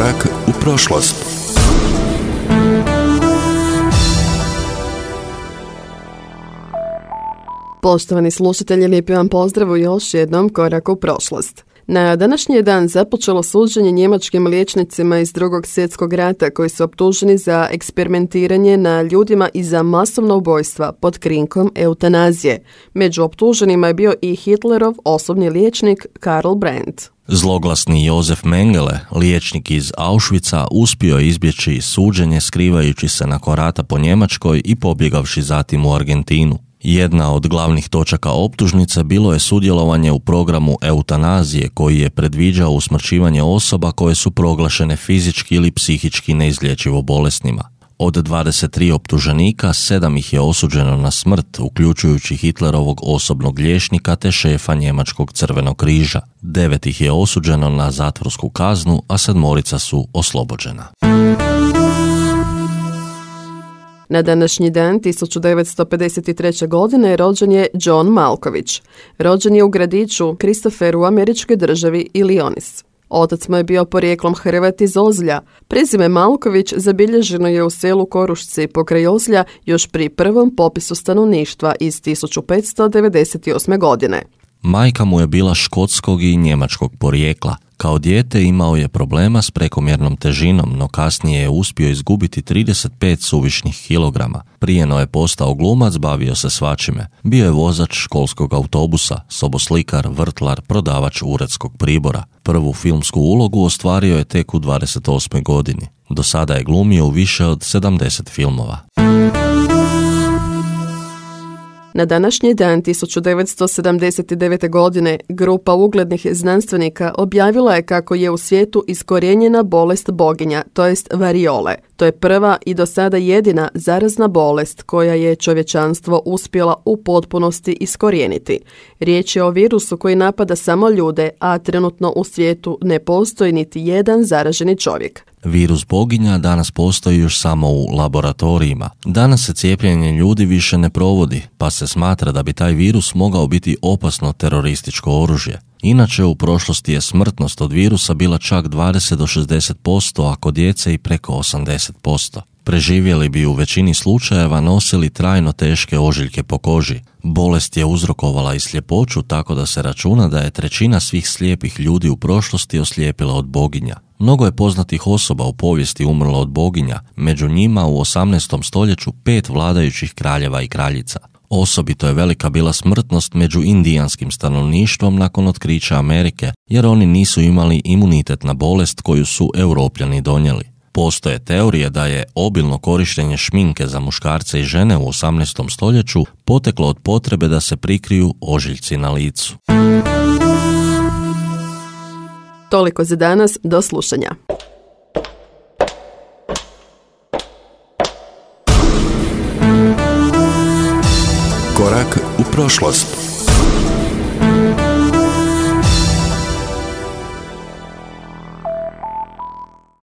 Korak u prošlost. Poštovani slušatelji, lijepi vam pozdrav u još jednom koraku u prošlost. Na današnji dan započelo suđenje njemačkim liječnicima iz Drugog svjetskog rata koji su optuženi za eksperimentiranje na ljudima i za masovna ubojstva pod krinkom eutanazije. Među optuženima je bio i Hitlerov osobni liječnik Karl Brandt. Zloglasni Josef Mengele, liječnik iz Auschwitza, uspio je izbjeći suđenje skrivajući se nakon rata po Njemačkoj i pobjegavši zatim u Argentinu. Jedna od glavnih točaka optužnice bilo je sudjelovanje u programu eutanazije koji je predviđao usmrćivanje osoba koje su proglašene fizički ili psihički neizlječivo bolesnima. Od 23 optuženika, 7 ih je osuđeno na smrt, uključujući Hitlerovog osobnog liječnika te šefa njemačkog Crvenog križa. 9 ih je osuđeno na zatvorsku kaznu, a 7 su oslobođena. Na današnji dan 1953. godine rođen je John Malkovich. Rođen je u gradiću Christopheru u američkoj državi Illinois. Otac mu je bio porijeklom Hrvat iz Ozlja. Prezime Malković zabilježeno je u selu Korušci pokraj Ozlja još pri prvom popisu stanovništva iz 1598. godine. Majka mu je bila škotskog i njemačkog porijekla. Kao dijete imao je problema s prekomjernom težinom, no kasnije je uspio izgubiti 35 suvišnih kilograma. Prije je postao glumac, bavio se svačime. Bio je vozač školskog autobusa, soboslikar, vrtlar, prodavač uredskog pribora. Prvu filmsku ulogu ostvario je tek u 28. godini. Do sada je glumio u više od 70 filmova. Na današnji dan 1979. godine grupa uglednih znanstvenika objavila je kako je u svijetu iskorijenjena bolest boginja, to jest variole. To je prva i do sada jedina zarazna bolest koja je čovječanstvo uspjela u potpunosti iskorijeniti. Riječ je o virusu koji napada samo ljude, a trenutno u svijetu ne postoji niti jedan zaraženi čovjek. Virus boginja danas postoji još samo u laboratorijima. Danas se cijepljenje ljudi više ne provodi, pa se smatra da bi taj virus mogao biti opasno terorističko oružje. Inače, u prošlosti je smrtnost od virusa bila čak 20 do 60%, a kod djece i preko 80%. Preživjeli bi u većini slučajeva nosili trajno teške ožiljke po koži. Bolest je uzrokovala i sljepoću, tako da se računa da je 1/3 svih slijepih ljudi u prošlosti oslijepila od boginja. Mnogo je poznatih osoba u povijesti umrlo od boginja, među njima u 18. stoljeću 5 vladajućih kraljeva i kraljica. Osobito je velika bila smrtnost među indijanskim stanovništvom nakon otkrića Amerike, jer oni nisu imali imunitet na bolest koju su Europljani donijeli. Postoje teorije da je obilno korištenje šminke za muškarce i žene u 18. stoljeću poteklo od potrebe da se prikriju ožiljci na licu. Toliko za danas, do slušanja. Korak u prošlost.